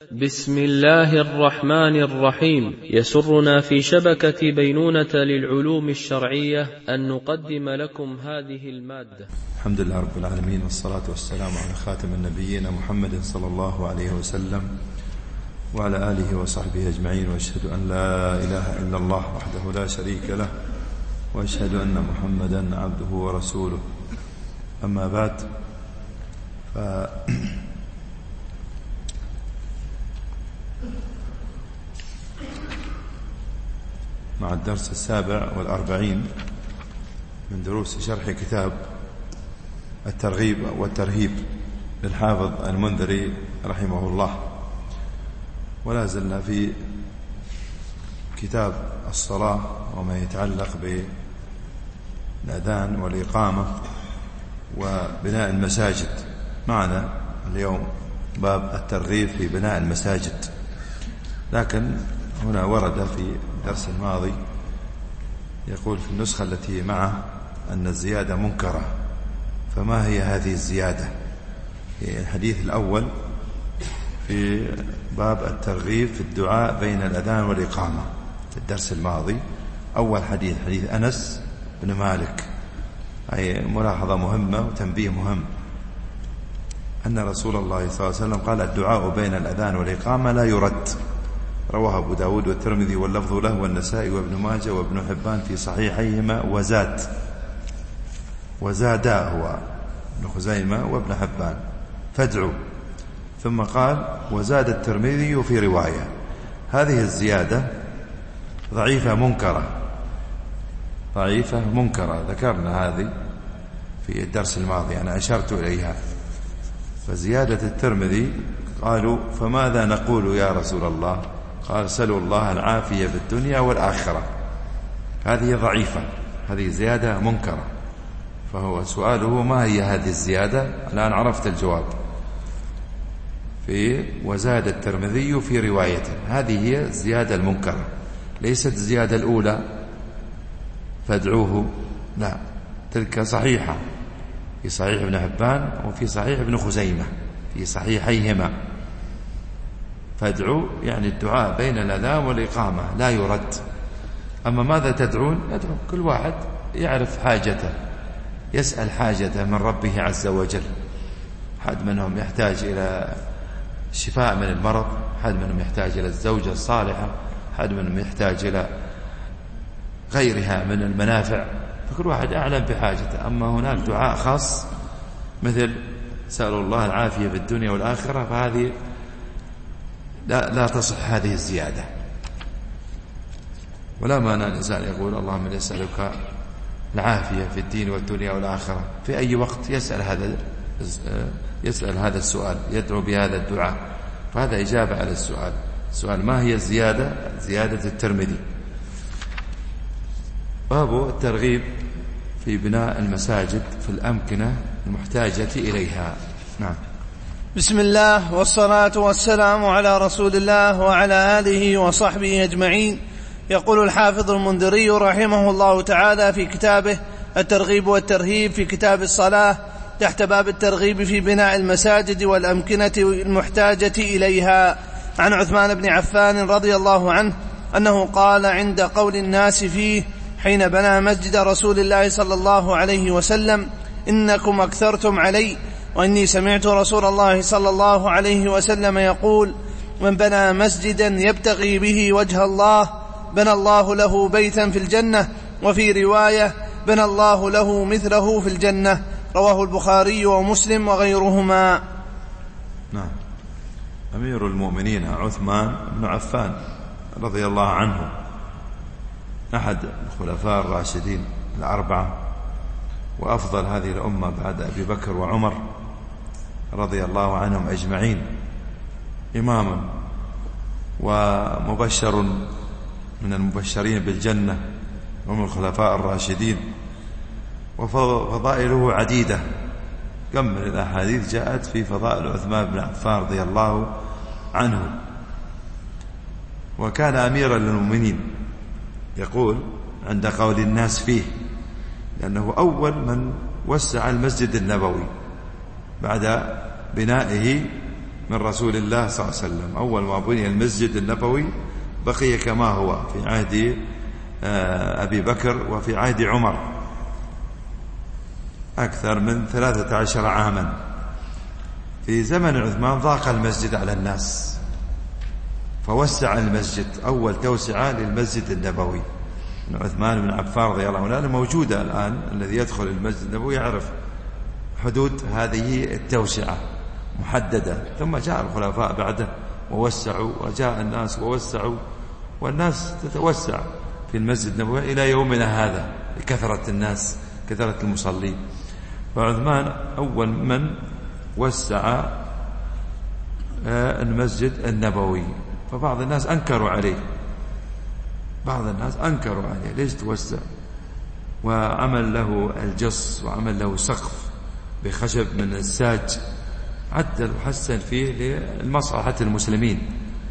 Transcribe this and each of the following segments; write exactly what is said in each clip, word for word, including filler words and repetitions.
بسم الله الرحمن الرحيم. يسرنا في شبكة بينونة للعلوم الشرعية أن نقدم لكم هذه المادة. الحمد لله رب العالمين، والصلاة والسلام على خاتم النبيين محمد صلى الله عليه وسلم وعلى آله وصحبه أجمعين، وأشهد أن لا إله إلا الله وحده لا شريك له، وأشهد أن محمدا عبده ورسوله. أما بعد، ف مع الدرس السابع والأربعين من دروس شرح كتاب الترغيب والترهيب للحافظ المنذري رحمه الله، ولا زلنا في كتاب الصلاة وما يتعلق بالأذان والإقامة وبناء المساجد. معنا اليوم باب الترغيب في بناء المساجد، لكن هنا ورد في الدرس الماضي يقول في النسخة التي معه أن الزيادة منكرة. فما هي هذه الزيادة؟ الحديث الأول في باب الترغيب في الدعاء بين الأذان والإقامة في الدرس الماضي. أول حديث حديث أنس بن مالك، أي ملاحظة مهمة وتنبيه مهم، أن رسول الله صلى الله عليه وسلم قال: الدعاء بين الأذان والإقامة لا يرد. رواه أبو داود والترمذي واللفظ له والنسائي وابن ماجه وابن حبان في صحيحيهما، وزاد وزاد هو ابن خزيمة وابن حبان فادعوا. ثم قال: وزاد الترمذي في رواية. هذه الزيادة ضعيفة منكرة، ضعيفة منكرة، ذكرنا هذه في الدرس الماضي، أنا أشرت إليها. فزيادة الترمذي قالوا: فماذا نقول يا رسول الله؟ قال: سلوا الله العافية في الدنيا والآخرة. هذه ضعيفة، هذه زيادة منكرة. فهو سؤاله: ما هي هذه الزيادة؟ الآن عرفت الجواب. في وزاد الترمذي في روايته، هذه هي الزيادة المنكرة، ليست الزيادة الأولى فادعوه، لا، تلك صحيحة في صحيح ابن حبان وفي صحيح ابن خزيمة في صحيحيهما. فادعوا يعني الدعاء بين الأذان والإقامة لا يرد. أما ماذا تدعون؟ يدعو كل واحد يعرف حاجته، يسأل حاجته من ربه عز وجل. حد منهم يحتاج إلى شفاء من المرض، حد منهم يحتاج إلى الزوجة الصالحة، حد منهم يحتاج إلى غيرها من المنافع، فكل واحد أعلم بحاجته. أما هناك دعاء خاص مثل سأل الله العافية في الدنيا والآخرة، فهذه لا, لا تصح هذه الزيادة. ولا مانع الإنسان يقول: اللهم إني أسألك العافية في الدين والدنيا والآخرة، في أي وقت يسأل هذا يسأل هذا السؤال، يدعو بهذا الدعاء. فهذا إجابة على السؤال. السؤال: ما هي الزيادة؟ زيادة الترمذي. باب الترغيب في بناء المساجد في الأمكنة المحتاجة إليها. نعم. بسم الله والصلاة والسلام على رسول الله وعلى آله وصحبه أجمعين. يقول الحافظ المنذري رحمه الله تعالى في كتابه الترغيب والترهيب في كتاب الصلاة تحت باب الترغيب في بناء المساجد والأمكنة المحتاجة إليها، عن عثمان بن عفان رضي الله عنه أنه قال عند قول الناس فيه حين بنى مسجد رسول الله صلى الله عليه وسلم: إنكم أكثرتم علي، وإني سمعت رسول الله صلى الله عليه وسلم يقول: من بنى مسجدا يبتغي به وجه الله بنى الله له بيتا في الجنة، وفي رواية: بنى الله له مثله في الجنة. رواه البخاري ومسلم وغيرهما. نعم. أمير المؤمنين عثمان بن عفان رضي الله عنه، أحد الخلفاء الراشدين الأربعة، وأفضل هذه الأمة بعد أبي بكر وعمر رضي الله عنهم أجمعين، إماما ومبشر من المبشرين بالجنة ومن الخلفاء الراشدين، وفضائله عديدة. كم من الأحاديث جاءت في فضائل عثمان بن عفان رضي الله عنه. وكان أميرا للمؤمنين، يقول عند قول الناس فيه، لأنه أول من وسع المسجد النبوي بعد بنائه من رسول الله صلى الله عليه وسلم. أول ما بني المسجد النبوي بقي كما هو في عهد أبي بكر وفي عهد عمر أكثر من ثلاثة عشر عاما. في زمن عثمان ضاق المسجد على الناس فوسع المسجد، أول توسعة للمسجد النبوي من عثمان بن عفان رضي الله عنه. موجودة الآن، الذي يدخل المسجد النبوي يعرف حدود هذه التوسعة محددة. ثم جاء الخلفاء بعده ووسعوا، وجاء الناس ووسعوا، والناس تتوسع في المسجد النبوي إلى يومنا هذا لكثرة الناس، كثرة المصلين. وعثمان أول من وسع المسجد النبوي. فبعض الناس أنكروا عليه، بعض الناس أنكروا عليه ليش توسع، وعمل له الجص وعمل له سقف بخشب من الساج، عدل وحسن فيه لمصلحة المسلمين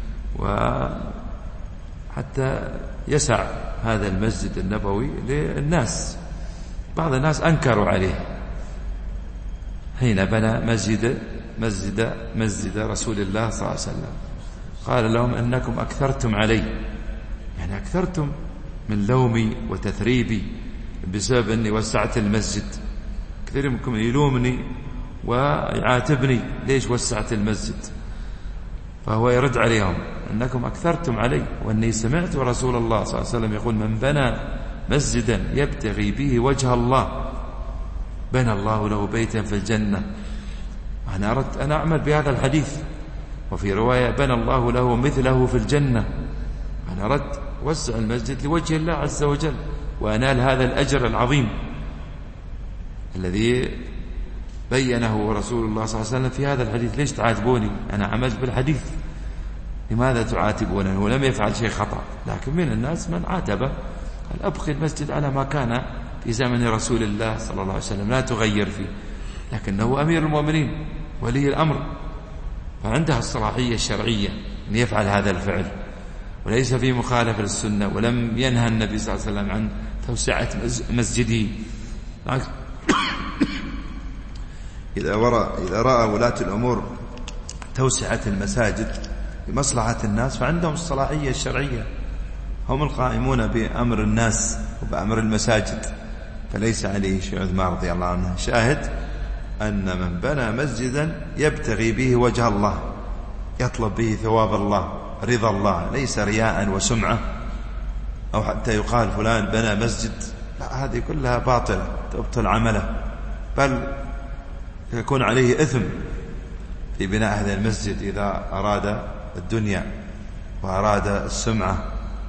وحتى يسع هذا المسجد النبوي للناس. بعض الناس أنكروا عليه حين بنى مسجد مسجد مسجد رسول الله صلى الله عليه وسلم. قال لهم أنكم أكثرتم علي، يعني أكثرتم من لومي وتثريبي بسبب أني وسعت المسجد. كثير منكم يلومني ويعاتبني ليش وسعت المسجد، فهو يرد عليهم أنكم أكثرتم علي، وأني سمعت رسول الله صلى الله عليه وسلم يقول من بنى مسجدا يبتغي به وجه الله بنى الله له بيتا في الجنة. أنا أردت أن أعمل بهذا الحديث، وفي رواية بنى الله له مثله في الجنة. أنا أردت وسع المسجد لوجه الله عز وجل وأنال هذا الأجر العظيم الذي بينه رسول الله صلى الله عليه وسلم في هذا الحديث. ليش تعاتبوني؟ أنا عملت بالحديث، لماذا تعاتبونه؟ هو لم يفعل شيء خطأ. لكن من الناس من عاتبه قال أبقي المسجد على ما كان في زمن رسول الله صلى الله عليه وسلم، لا تغير فيه. لكنه أمير المؤمنين ولي الأمر، فعنده الصلاحية الشرعية أن يفعل هذا الفعل، وليس في مخالفة للسنة، ولم ينهى النبي صلى الله عليه وسلم عن توسعة مسجده. إذا إذا رأى ولاة الأمور توسعة المساجد لمصلحة الناس فعندهم الصلاحية الشرعية، هم القائمون بأمر الناس وبأمر المساجد، فليس عليه شيء. عثمان رضي الله عنه شاهد أن من بنى مسجدا يبتغي به وجه الله، يطلب به ثواب الله، رضا الله، ليس رياء وسمعة أو حتى يقال فلان بنى مسجد، لا، هذه كلها باطلة تبطل عمله، بل يكون عليه إثم في بناء هذا المسجد إذا أراد الدنيا وأراد السمعة.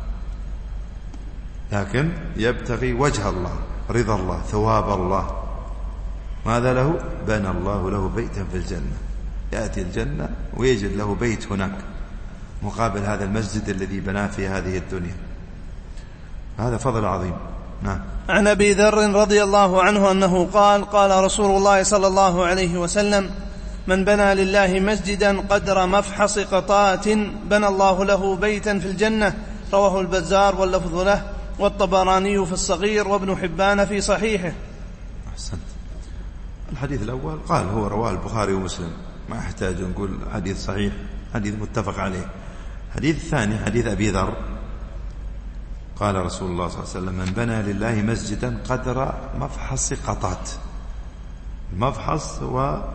لكن يبتغي وجه الله، رضا الله، ثواب الله. ماذا له؟ بنى الله له بيتا في الجنة، يأتي الجنة ويجد له بيت هناك مقابل هذا المسجد الذي بناه في هذه الدنيا. هذا فضل عظيم. نعم. عن أبي ذر رضي الله عنه أنه قال قال رسول الله صلى الله عليه وسلم من بنى لله مسجدا قدر مفحص قطاة بنى الله له بيتا في الجنة. رواه البزار واللفظ له، والطبراني في الصغير، وابن حبان في صحيحه. أحسنت. الحديث الأول قال هو رواه البخاري ومسلم، ما يحتاج نقول حديث صحيح، حديث متفق عليه. الحديث الثاني حديث أبي ذر قال رسول الله صلى الله عليه وسلم من بنى لله مسجدا قدر مفحص قطاة. المفحص هو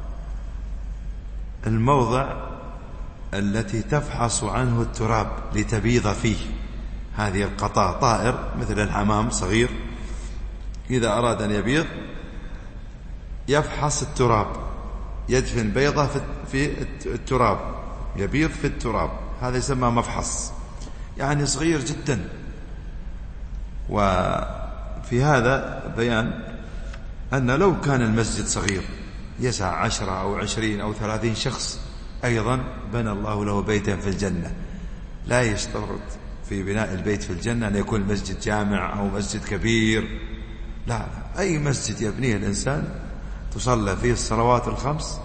الموضع التي تفحص عنه التراب لتبيض فيه. هذه القطاة طائر مثل الحمام صغير، إذا أراد أن يبيض يفحص التراب، يدفن بيضة في التراب، يبيض في التراب، هذا يسمى مفحص، يعني صغير جدا. وفي هذا بيان أن لو كان المسجد صغير يسع عشرة أو عشرين أو ثلاثين شخص أيضا بنى الله له بيتا في الجنة. لا يشترط في بناء البيت في الجنة أن يكون مسجد جامع أو مسجد كبير، لا، أي مسجد يبنيه الإنسان تصلى فيه الصلوات الخمس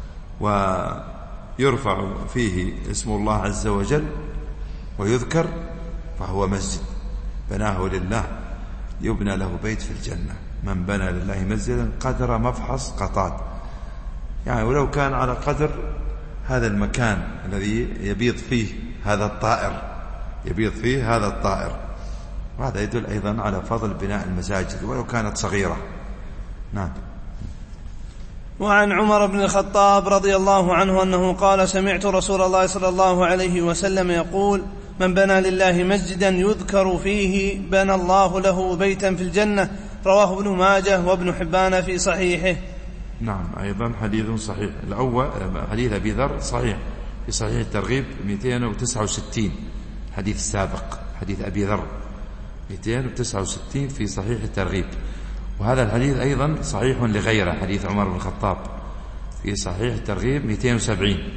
ويرفع فيه اسم الله عز وجل ويذكر فهو مسجد بناه لله، يبنى له بيت في الجنة. من بنى لله مسجدا قدر مفحص قطاة، يعني ولو كان على قدر هذا المكان الذي يبيض فيه هذا الطائر، يبيض فيه هذا الطائر. وهذا يدل أيضا على فضل بناء المساجد ولو كانت صغيرة. نعم. وعن عمر بن الخطاب رضي الله عنه أنه قال: سمعت رسول الله صلى الله عليه وسلم يقول: من بنى لله مسجدا يذكر فيه بنى الله له بيتا في الجنة. رواه ابن ماجه وابن حبان في صحيحه. نعم، أيضا حديث صحيح. الأول حديث أبي ذر صحيح في صحيح الترغيب مئتين وتسعة وستين، حديث السابق حديث أبي ذر مئتين وتسعة وستين في صحيح الترغيب. وهذا الحديث أيضا صحيح لغيره، حديث عمر بن الخطاب في صحيح الترغيب مئتين وسبعين: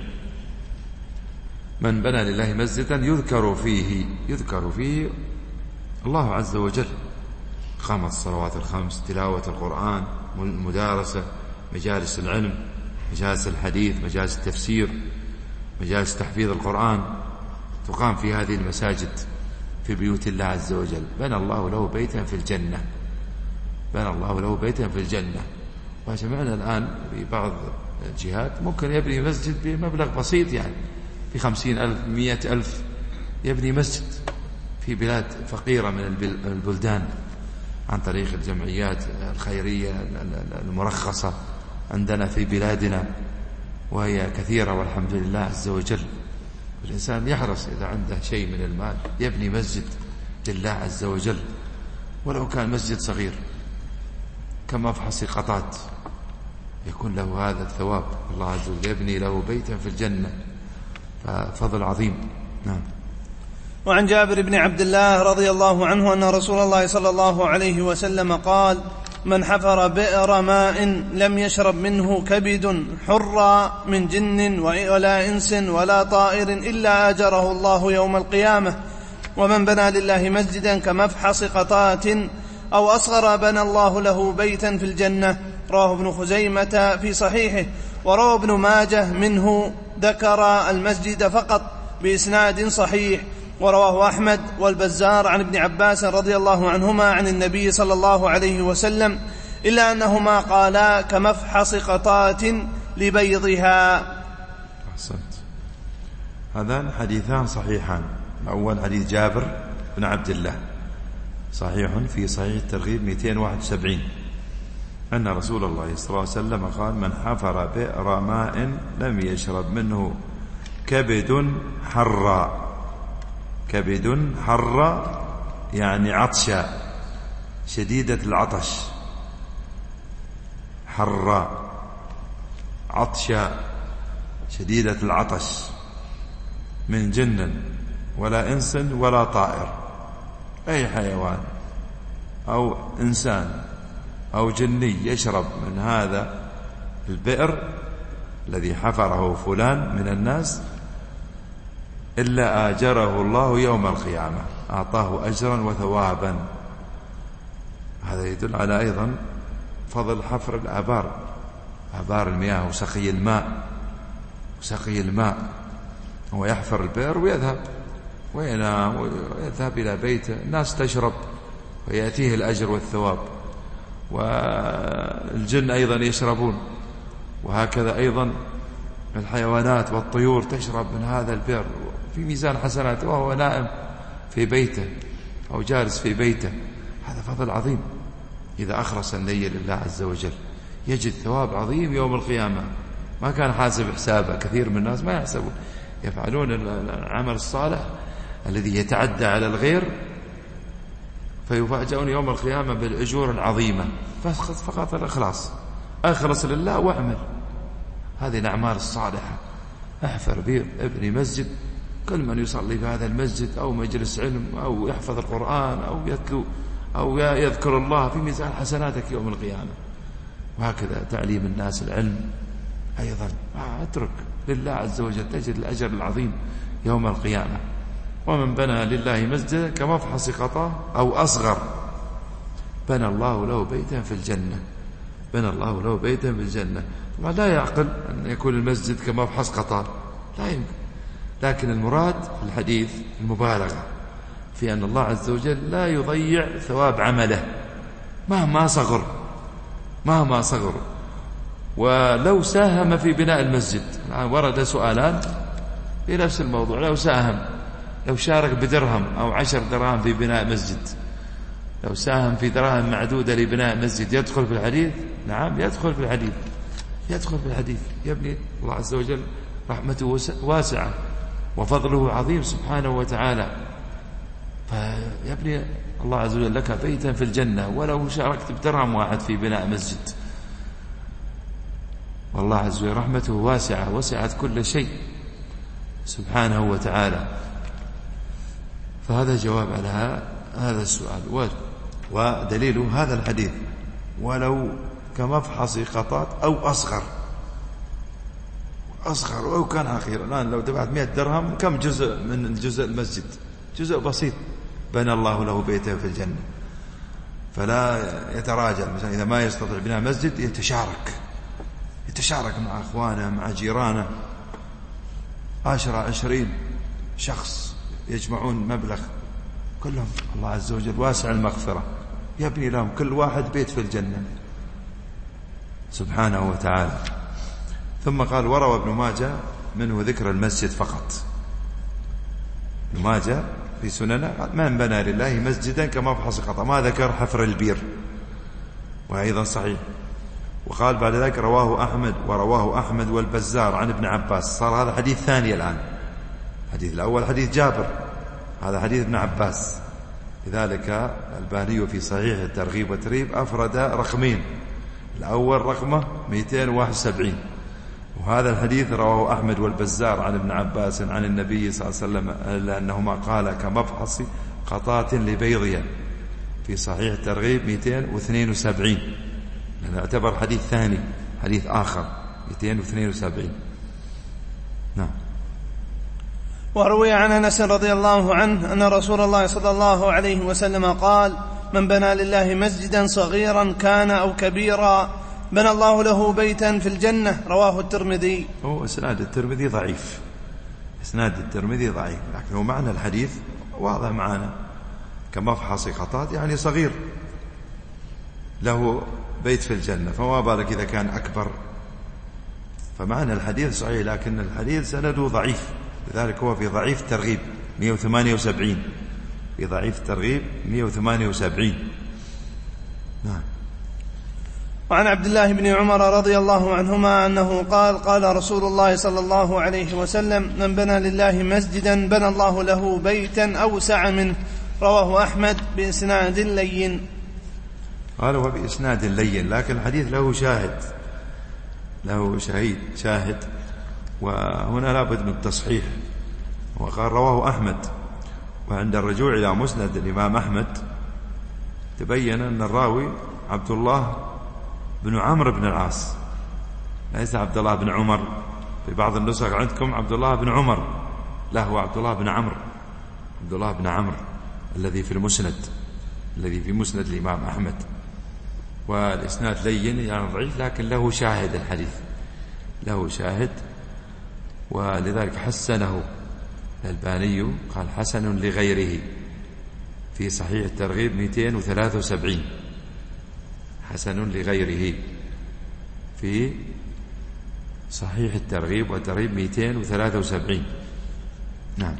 من بنى لله مسجدا يذكر فيه يذكر فيه الله عز وجل، قامت الصلوات الخمس، تلاوة القرآن، مدارسة، مجالس العلم، مجالس الحديث، مجالس التفسير، مجالس تحفيظ القرآن، تقام في هذه المساجد في بيوت الله عز وجل. بنى الله له بيتا في الجنة، بنى الله له بيتا في الجنة. وسمعنا الآن في بعض الجهات ممكن يبني مسجد بمبلغ بسيط، يعني بخمسين ألف مئة ألف يبني مسجد في بلاد فقيرة من البلدان عن طريق الجمعيات الخيرية المرخصة عندنا في بلادنا، وهي كثيرة والحمد لله عز وجل. الإنسان يحرص إذا عنده شيء من المال يبني مسجد لله عز وجل، ولو كان مسجد صغير كمفحص قطات يكون له هذا الثواب. الله عز وجل يبني له بيتا في الجنة، ففضل عظيم. نعم. وعن جابر بن عبد الله رضي الله عنه أن رسول الله صلى الله عليه وسلم قال: من حفر بئر ماء لم يشرب منه كبد حرا من جن ولا إنس ولا طائر إلا أجره الله يوم القيامة. ومن بنى لله مسجدا كمفحص قطاة أو أصغر بنى الله له بيتا في الجنة. رواه ابن خزيمة في صحيحه. وروى ابن ماجه منه ذكر المسجد فقط بإسناد صحيح. ورواه أحمد والبزار عن ابن عباس رضي الله عنهما عن النبي صلى الله عليه وسلم، إلا أنهما قالا كمفحص قطاة لبيضها. أحسنت. هذان حديثان صحيحان. الأول حديث جابر بن عبد الله صحيح في صحيح الترغيب مئتين وواحد وسبعين أن رسول الله صلى الله عليه وسلم قال: من حفر بئر ماء لم يشرب منه كبد حرا. كبد حرا يعني عطشا، شديدة العطش. حرا عطشا شديدة العطش، من جن ولا إنس ولا طائر، أي حيوان أو إنسان أو جني يشرب من هذا البئر الذي حفره فلان من الناس إلا آجره الله يوم القيامة، أعطاه أجرا وثوابا. هذا يدل على أيضا فضل حفر الآبار، آبار المياه وسقي الماء، وسقي الماء. هو يحفر البئر ويذهب وينام ويذهب إلى بيته، الناس تشرب ويأتيه الأجر والثواب، والجن أيضا يشربون، وهكذا أيضا الحيوانات والطيور تشرب من هذا البئر في ميزان حسنات وهو نائم في بيته أو جالس في بيته. هذا فضل عظيم. إذا أخلص النية لله عز وجل يجد ثواب عظيم يوم القيامة. ما كان حاسب حسابه، كثير من الناس ما يحسبون، يفعلون العمل الصالح الذي يتعدى على الغير فيفاجئون يوم القيامة بالأجور العظيمة. فقط الإخلاص، أخلص لله واعمل هذه الأعمال الصالحة. احفر بئر، ابني مسجد، كل من يصلي في هذا المسجد أو مجلس علم أو يحفظ القرآن أو يتلو أو يذكر الله في ميزان حسناتك يوم القيامة. وهكذا تعليم الناس العلم أيضا، اترك لله عز وجل تجد الأجر العظيم يوم القيامة. ومن بنى لله مسجدا كمفحص قطاة أو أصغر بنى الله له بيتا في الجنة. بنى الله له بيتا في الجنة. طبعا لا يعقل أن يكون المسجد كمفحص قطاة، لا يمكن. لكن المراد في الحديث المبالغة في أن الله عز وجل لا يضيع ثواب عمله مهما صغر، مهما صغر. ولو ساهم في بناء المسجد، الآن ورد سؤالان في نفس الموضوع، لو ساهم، لو شارك بدرهم أو عشر دراهم في بناء مسجد، لو ساهم في دراهم معدودة لبناء مسجد، يدخل في الحديث؟ نعم يدخل في الحديث، يدخل في الحديث. يا ابني الله عز وجل رحمته واسعة وفضله عظيم سبحانه وتعالى، فيا ابني الله عز وجل لك بيتا في الجنة ولو شاركت بدرهم واحد في بناء مسجد. والله عز وجل رحمته واسعة، وسعت كل شيء سبحانه وتعالى. فهذا جواب على هذا السؤال. ودليل هذا الحديث ولو كمفحص قطات أو أصغر، أصغر أو كان أخيرا. الآن لو دفعت مئة درهم كم جزء من الجزء المسجد؟ جزء بسيط، بنى الله له بيته في الجنة. فلا يتراجع، مثلا إذا ما يستطيع بناء مسجد يتشارك، يتشارك مع أخوانه مع جيرانه، عشرة عشرين شخص يجمعون مبلغ، كلهم الله عز وجل واسع المغفرة، يبني لهم كل واحد بيت في الجنة سبحانه وتعالى. ثم قال وروى ابن ماجه منه ذكر المسجد فقط. ابن ماجه في سننه من بنى لله مسجدا كمفحص قطع، ما ذكر حفر البير، وأيضا صحيح. وقال بعد ذلك رواه أحمد ورواه أحمد والبزار عن ابن عباس. صار هذا حديث ثاني الآن، الحديث الأول حديث جابر، هذا حديث ابن عباس. لذلك الباني في صحيح الترغيب والترهيب أفرد رقمين، الأول رقمه مئتين وواحد وسبعين، وهذا الحديث رواه أحمد والبزار عن ابن عباس عن النبي صلى الله عليه وسلم إلا أنهما قال كمفحص قطات لبيضية في صحيح الترغيب مئتين واثنين وسبعين، لأنه اعتبر حديث ثاني، حديث آخر مئتين واثنين وسبعين. نعم. وروي عن أنس رضي الله عنه أن رسول الله صلى الله عليه وسلم قال من بنى لله مسجدا صغيرا كان أو كبيرا بنى الله له بيتا في الجنة. رواه الترمذي. هو إسناد الترمذي ضعيف، إسناد الترمذي ضعيف، لكن هو معنى الحديث واضح معنا، كمفحص قطات يعني صغير له بيت في الجنة، فما بالك إذا كان أكبر. فمعنى الحديث صحيح، لكن الحديث سنده ضعيف، لذلك هو في ضعيف الترغيب مئة وثمانية وسبعين، في ضعيف الترغيب مئة وثمانية وسبعين. نعم. وعن عبد الله بن عمر رضي الله عنهما أنه قال قال رسول الله صلى الله عليه وسلم من بنى لله مسجدا بنى الله له بيتا أوسع منه. رواه أحمد بإسناد لين. قال هو بإسناد لين، لكن الحديث له شاهد، له شهيد شاهد، وهنا لابد من التصحيح. وقال رواه أحمد، وعند الرجوع إلى مسند الإمام أحمد تبين أن الراوي عبد الله بن عمرو بن العاص، ليس عبد الله بن عمر. في بعض النسخ عندكم عبد الله بن عمر، لا هو عبد الله بن عمرو، عبد الله بن عمرو الذي في المسند، الذي في مسند الإمام أحمد. والإسناد لين يعني ضعيف، لكن له شاهد، الحديث له شاهد، ولذلك حسنه الألباني، قال حسن لغيره في صحيح الترغيب مئتين وثلاثة وسبعين، حسن لغيره في صحيح الترغيب والترهيب مئتين وثلاثة وسبعين. نعم.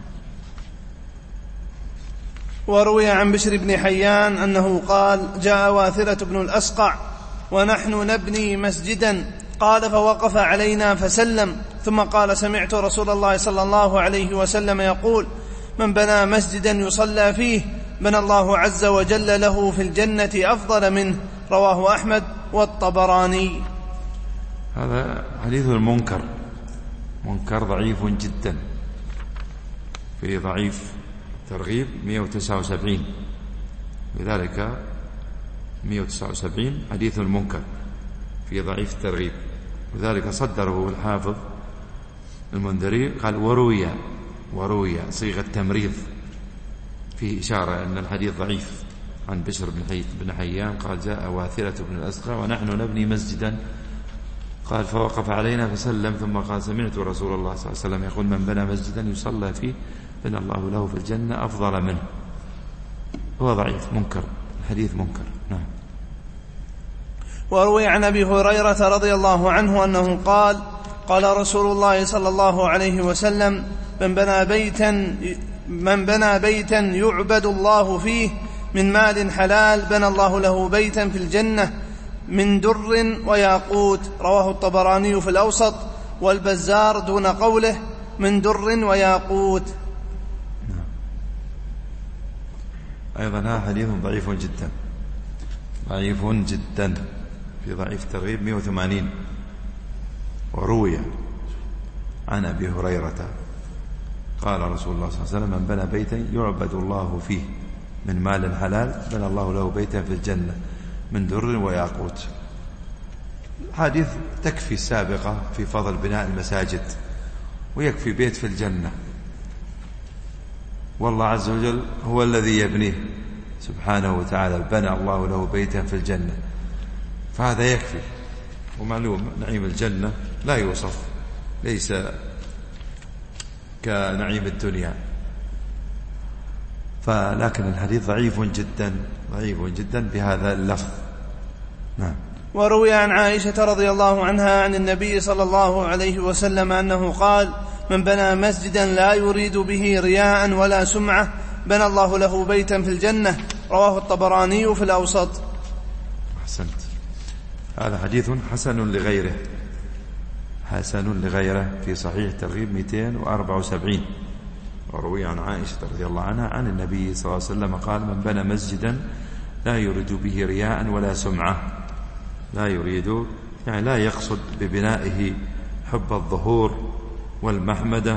وروي عن بشر بن حيان أنه قال جاء واثلة بن الأسقع ونحن نبني مسجدا، قال فوقف علينا فسلم، ثم قال سمعت رسول الله صلى الله عليه وسلم يقول من بنى مسجدا يصلى فيه بنى الله عز وجل له في الجنة أفضل منه. رواه أحمد والطبراني. هذا حديث المنكر، منكر ضعيف جدا، في ضعيف ترغيب مئة وتسعة وسبعين، لذلك مئة وتسعة وسبعين حديث المنكر في ضعيف الترغيب، لذلك صدره الحافظ المنذري قال وروي، وروي صيغة تمريض، فيه إشارة أن الحديث ضعيف. عن بشر بن حيان قال جاء واثلة بن الأسقع ونحن نبني مسجدا، قال فوقف علينا فسلم، ثم قال سمعت رسول الله صلى الله عليه وسلم يقول من بنى مسجدا يصلى فيه بنى الله له في الجنة أفضل منه. هو ضعيف منكر، الحديث منكر. نعم. وروي عن أبي هريرة رضي الله عنه أنه قال قال رسول الله صلى الله عليه وسلم من بنى بيتا, من بنى بيتا يعبد الله فيه من مال حلال بنى الله له بيتا في الجنة من در وياقوت. رواه الطبراني في الأوسط والبزار دون قوله من در وياقوت. أيضا هذا حديث ضعيف جدا ضعيف جدا في ضعيف الترغيب مئة وثمانين. وروي عن أبي هريرة قال رسول الله صلى الله عليه وسلم من بنى بيتا يعبد الله فيه من مال حلال بنى الله له بيتا في الجنة من در وياقوت. حديث تكفي السابقة في فضل بناء المساجد، ويكفي بيت في الجنة، والله عز وجل هو الذي يبنيه سبحانه وتعالى، بنى الله له بيتا في الجنة، فهذا يكفي. ومعلوم نعيم الجنة لا يوصف، ليس كنعيم الدنيا، فلكن الحديث ضعيف جدا ضعيف جدا بهذا اللفظ. نعم. وروي عن عائشة رضي الله عنها عن النبي صلى الله عليه وسلم أنه قال من بنى مسجدا لا يريد به رياء ولا سمعة بنى الله له بيتا في الجنة. رواه الطبراني في الأوسط. أحسنت. هذا حديث حسن لغيره حسن لغيره في صحيح الترغيب مئتين وأربعة وسبعين. وروي عن عائشة رضي الله عنها عن النبي صلى الله عليه وسلم قال من بنى مسجدا لا يريد به رياء ولا سمعة، لا يريد يعني لا يقصد ببنائه حب الظهور والمحمدة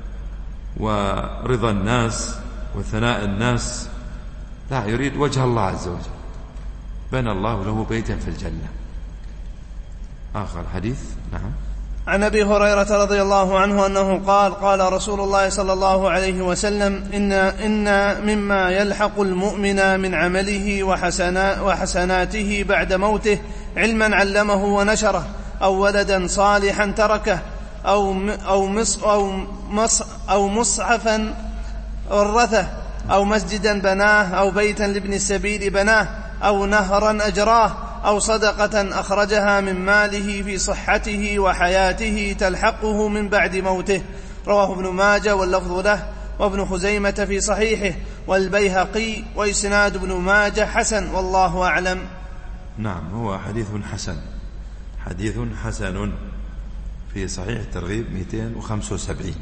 ورضا الناس وثناء الناس، لا يريد وجه الله عز وجل، بنى الله له بيتا في الجنة. آخر حديث. نعم. عن أبي هريرة رضي الله عنه أنه قال قال رسول الله صلى الله عليه وسلم إن, إن مما يلحق المؤمن من عمله وحسنا وحسناته بعد موته علما علمه ونشره، أو ولدا صالحا تركه، أو أو مص أو مص أو مصحفا ورثه، أو مسجدا بناه، أو بيتا لابن السبيل بناه، أو نهرا أجراه، أو صدقة أخرجها من ماله في صحته وحياته تلحقه من بعد موته. رواه ابن ماجه واللفظ له، وابن خزيمة في صحيحه، والبيهقي، وإسناد ابن ماجه حسن، والله أعلم. نعم، هو حديث حسن حديث حسن في صحيح الترغيب مئتين وخمسة وسبعين،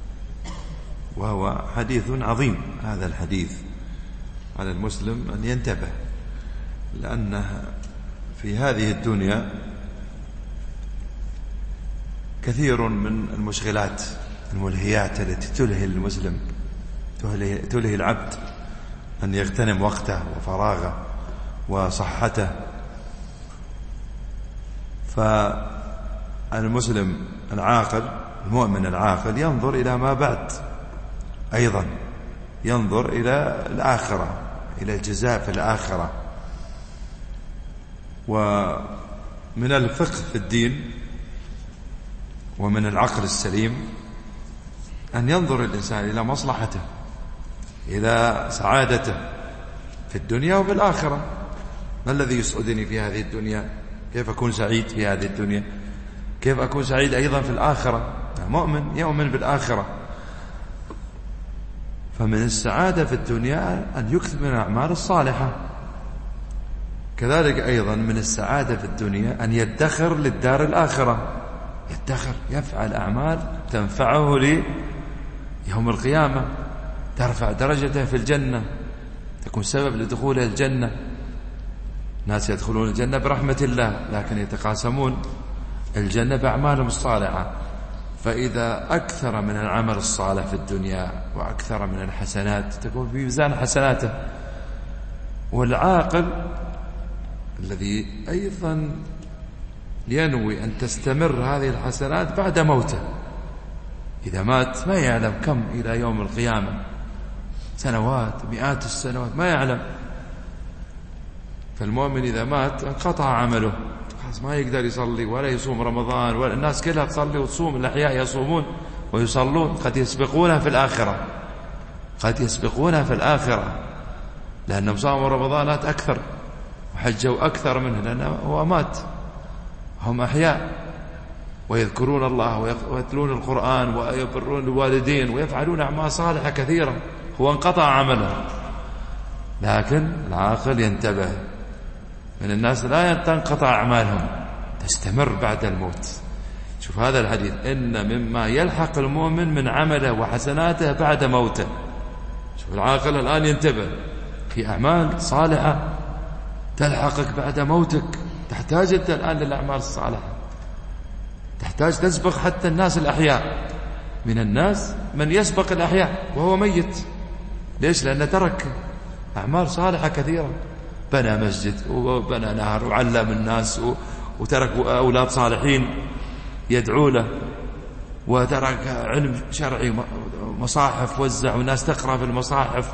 وهو حديث عظيم. هذا الحديث على المسلم أن ينتبه، لأنه في هذه الدنيا كثير من المشغلات الملهيات التي تلهي المسلم، تلهي, تلهي العبد أن يغتنم وقته وفراغه وصحته. فالمسلم العاقل المؤمن العاقل ينظر إلى ما بعد، أيضا ينظر إلى الآخرة، إلى الجزاء في الآخرة. ومن الفقه في الدين ومن العقل السليم أن ينظر الإنسان إلى مصلحته، إلى سعادته في الدنيا وفي الآخرة. ما الذي يسعدني في هذه الدنيا؟ كيف أكون سعيد في هذه الدنيا؟ كيف أكون سعيد أيضا في الآخرة؟ مؤمن يؤمن بالآخرة. فمن السعادة في الدنيا أن يكثر من الأعمال الصالحة، كذلك أيضا من السعادة في الدنيا أن يدخر للدار الآخرة، يدخر يفعل أعمال تنفعه ليوم القيامة، ترفع درجته في الجنة، تكون سبب لدخوله الجنة. ناس يدخلون الجنة برحمة الله، لكن يتقاسمون الجنة بأعمالهم الصالحة. فإذا أكثر من العمل الصالح في الدنيا وأكثر من الحسنات تكون في ميزان حسناته. والعاقل الذي أيضا ينوي أن تستمر هذه الحسنات بعد موته، إذا مات ما يعلم كم إلى يوم القيامة، سنوات مئات السنوات ما يعلم. فالمؤمن إذا مات انقطع عمله، خلاص ما يقدر يصلي ولا يصوم رمضان، ولا الناس كلها تصلي وتصوم، الأحياء يصومون ويصلون، قد يسبقونها في الآخرة، قد يسبقونها في الآخرة، لأنهم صاموا رمضانات أكثر وحجوا أكثر منه لأنه هو مات، هم أحياء ويذكرون الله ويتلون القرآن ويبرون الوالدين ويفعلون أعمال صالحة كثيرة، هو انقطع عمله. لكن العاقل ينتبه، من الناس لا تنقطع أعمالهم، تستمر بعد الموت. شوف هذا الحديث، إن مما يلحق المؤمن من عمله وحسناته بعد موته. شوف العاقل الآن ينتبه، في أعمال صالحة تلحقك بعد موتك، تحتاج أنت الآن للأعمال الصالحة، تحتاج تسبق حتى الناس الأحياء. من الناس من يسبق الأحياء وهو ميت، ليش؟ لأنه ترك أعمال صالحة كثيرة، بنى مسجد وبنى نهر وعلم الناس وترك أولاد صالحين يدعو له، وترك علم شرعي، مصاحف وزع والناس تقرأ في المصاحف،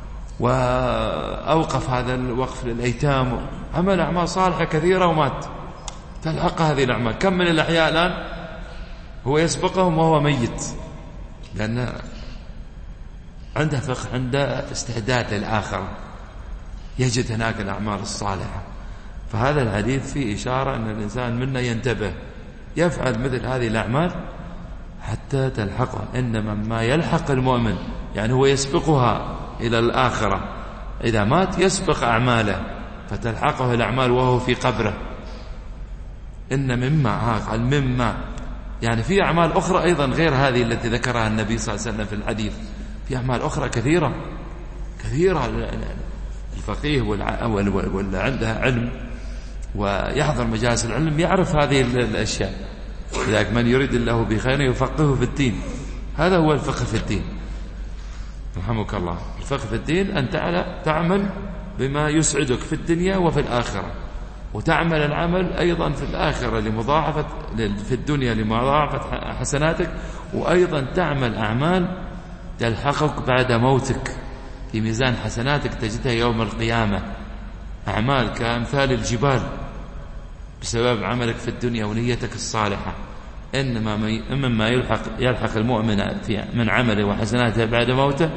وأوقف هذا الوقف للأيتام، عمل أعمال صالحة كثيرة ومات، تلحق هذه الأعمال. كم من الأحياء الآن هو يسبقهم وهو ميت، لأن عنده فقه، عنده استعداد للآخرة، يجد هناك الأعمال الصالحة. فهذا الحديث فيه إشارة أن الإنسان منا ينتبه، يفعل مثل هذه الأعمال حتى تلحقه. إنما ما يلحق المؤمن يعني هو يسبقها إلى الآخرة، إذا مات يسبق أعماله فتلحقه الأعمال وهو في قبره. إن مما قال مما يعني في أعمال أخرى أيضا غير هذه التي ذكرها النبي صلى الله عليه وسلم في الحديث، في أعمال أخرى كثيرة كثيرة. الفقيه واللي عنده علم ويحضر مجالس العلم يعرف هذه الأشياء. لذلك من يريد الله بخير يفقهه في الدين، هذا هو الفقه في الدين. رحمك الله. الفقه في الدين أن تعمل بما يسعدك في الدنيا وفي الآخرة، وتعمل العمل أيضا في الآخرة لمضاعفة في الدنيا لمضاعفة حسناتك، وأيضا تعمل أعمال تلحقك بعد موتك في ميزان حسناتك تجدها يوم القيامة، أعمال كأمثال الجبال بسبب عملك في الدنيا ونيتك الصالحة. إنما مما يلحق, يلحق المؤمن في من عمله وحسناته بعد موته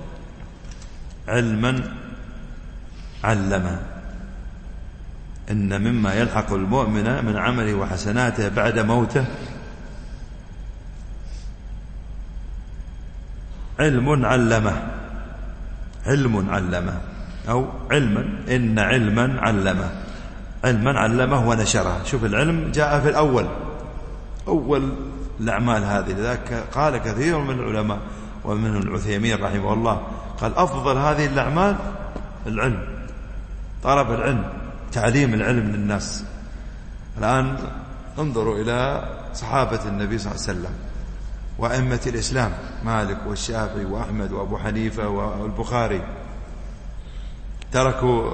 علما علمه. إن مما يلحق المؤمن من عمله وحسناته بعد موته علم علمه، علم علمه أو علما، إن علما علمه، علما علمه ونشره. شوف العلم جاء في الأول، أول الأعمال هذه. لذلك قال كثير من العلماء ومن العثيمين رحمه الله قال أفضل هذه الأعمال العلم، طلب العلم، تعليم العلم للناس. الآن انظروا إلى صحابة النبي صلى الله عليه وسلم وأئمة الإسلام، مالك والشافعي وأحمد وأبو حنيفة والبخاري، تركوا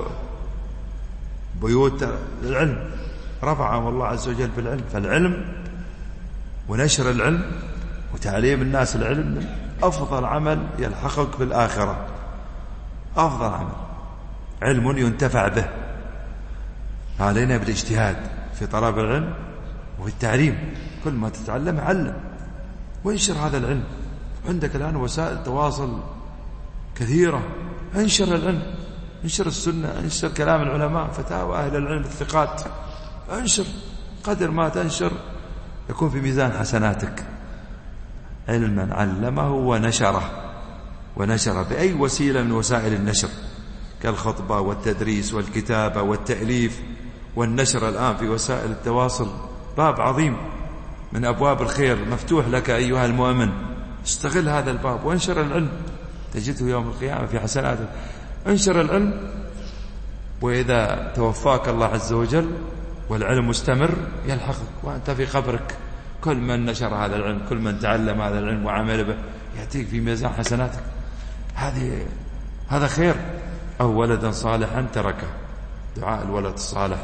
بيوت العلم، رفعهم الله عز وجل بالعلم. فالعلم ونشر العلم وتعليم الناس العلم أفضل عمل يلحقك بالآخرة، أفضل عمل، علم ينتفع به. علينا بالاجتهاد في طلب العلم وفي التعليم، كل ما تتعلم علم وانشر هذا العلم. عندك الآن وسائل تواصل كثيرة، انشر العلم، انشر السنة، انشر كلام العلماء، فتاوى أهل العلم الثقات، انشر قدر ما تنشر يكون في ميزان حسناتك. علما علمه ونشره، ونشره بأي وسيلة من وسائل النشر كالخطبة والتدريس والكتابة والتأليف والنشر. الآن في وسائل التواصل باب عظيم من أبواب الخير مفتوح لك أيها المؤمن، استغل هذا الباب وانشر العلم تجده يوم القيامة في حسناتك. انشر العلم، وإذا توفاك الله عز وجل والعلم مستمر يلحقك وأنت في قبرك. كل من نشر هذا العلم، كل من تعلم هذا العلم وعمل به يأتيك في ميزان حسناتك. هذه هذا خير. أو ولدا صالحا تركه، دعاء الولد الصالح.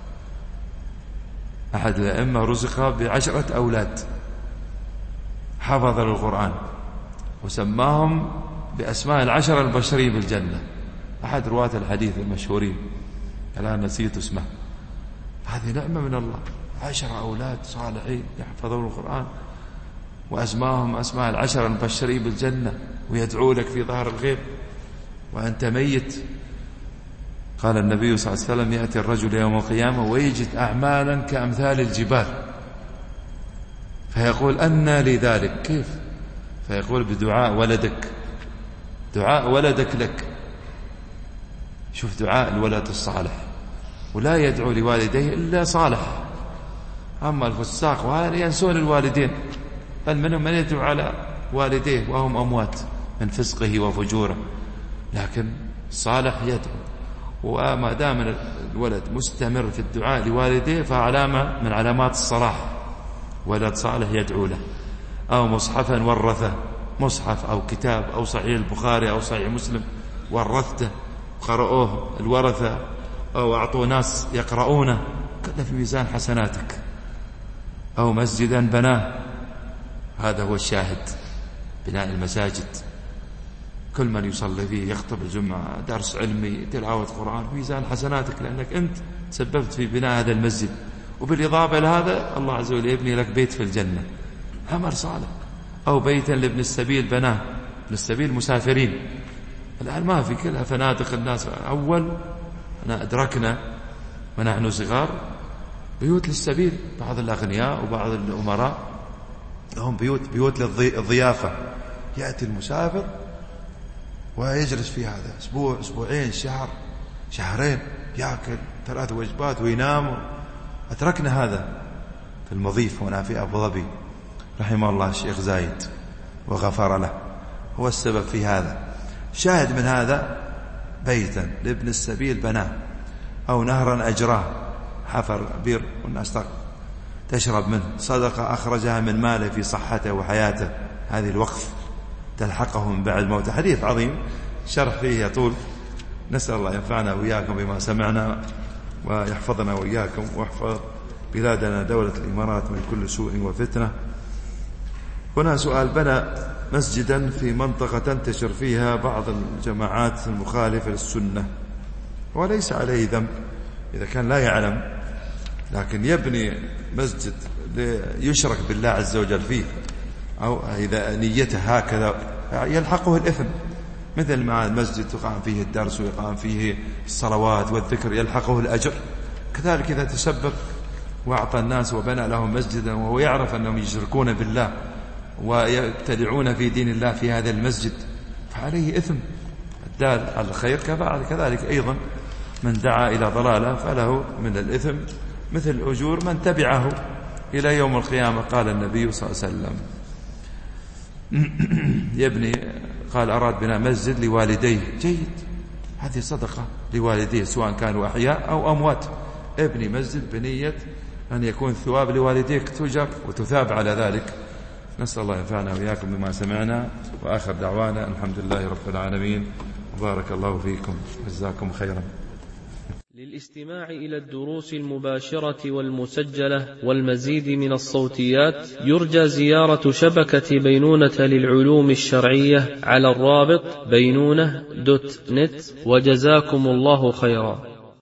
أحد الأئمة رزق بعشرة أولاد حفظ القرآن وسماهم بأسماء العشرة البشرين بالجنة. أحد رواة الحديث المشهورين الآن نسيت اسمه. هذه نعمة من الله، عشرة أولاد صالحين يحفظون القرآن وأسماهم أسماء العشرة البشرين بالجنة، ويدعو لك في ظهر الغيب وأنت ميت. قال النبي صلى الله عليه وسلم يأتي الرجل يوم القيامة ويجد أعمالا كأمثال الجبال، فيقول أنى لي ذلك؟ كيف؟ فيقول بدعاء ولدك، دعاء ولدك لك. شوف دعاء الولد الصالح، ولا يدعو لوالديه إلا صالح. أما الفساق وهذا ينسون الوالدين، بل منهم من يدعو على والديه وهم أموات من فسقه وفجوره، لكن صالح يدعو. وما دام الولد مستمر في الدعاء لوالديه فعلامة من علامات الصلاح، ولد صالح يدعو له. أو مصحفا ورثه، مصحف أو كتاب أو صحيح البخاري أو صحيح مسلم ورثته قرأوه الورثة أو أعطوا ناس يقرؤونه، كله في ميزان حسناتك. أو مسجدا بناه، هذا هو الشاهد، بناء المساجد، كل من يصلي فيه، يخطب الجمعة، درس علمي، تلاوة قرآن، ميزان حسناتك، لأنك أنت تسببت في بناء هذا المسجد. وبالإضافة لهذا الله عز وجل يبني لك بيت في الجنة، عمل صالح. أو بيتا لابن السبيل بناه، ابن السبيل مسافرين، الآن ما في، كلها فنادق الناس. أول أنا أدركنا ونحن صغار بيوت للسبيل، بعض الأغنياء وبعض الأمراء لهم بيوت بيوت للضيافة، يأتي المسافر ويجلس في هذا أسبوع أسبوعين شهر شهرين، يأكل ثلاث وجبات وينام. أتركنا هذا في المضيف هنا في أبو ظبي، رحمه الله الشيخ زايد وغفر له، هو السبب في هذا. شاهد من هذا بيتا لابن السبيل بناه، أو نهرا أجراه، حفر بير والناس تشرب منه، صدقة أخرجها من ماله في صحته وحياته، هذه الوقف تلحقه من بعد موته. حديث عظيم شرح فيه يطول، نسأل الله ينفعنا وإياكم بما سمعنا ويحفظنا وإياكم، واحفظ بلادنا دولة الإمارات من كل سوء وفتنة. هنا سؤال: بنى مسجدا في منطقة تنتشر فيها بعض الجماعات المخالفة للسنة، وليس عليه ذنب إذا كان لا يعلم، لكن يبني مسجد يشرك بالله عز وجل فيه، أو إذا نيته هكذا يلحقه الإثم، مثل ما المسجد يقام فيه الدرس ويقام فيه الصلوات والذكر يلحقه الأجر، كذلك إذا تسبب وأعطى الناس وبنى لهم مسجدا وهو يعرف أنهم يشركون بالله ويبتدعون في دين الله في هذا المسجد فعليه إثم. الدال على الخير كذلك أيضا من دعا إلى ضلالة فله من الإثم مثل أجور من تبعه إلى يوم القيامة. قال النبي صلى الله عليه وسلم يبني، قال أراد بناء مسجد لوالديه، جيد، هذه صدقة لوالديه سواء كانوا أحياء أو أموات. ابني مسجد بنية أن يكون ثواب لوالديك، تجر وتثاب على ذلك. نسأل الله ينفعنا وإياكم بما سمعنا، وآخر دعوانا الحمد لله رب العالمين، وبارك الله فيكم، جزاكم خيرا. للاستماع إلى الدروس المباشرة والمسجلة والمزيد من الصوتيات يرجى زيارة شبكة بينونة للعلوم الشرعية على الرابط بينونة دوت نت، وجزاكم الله خيرا.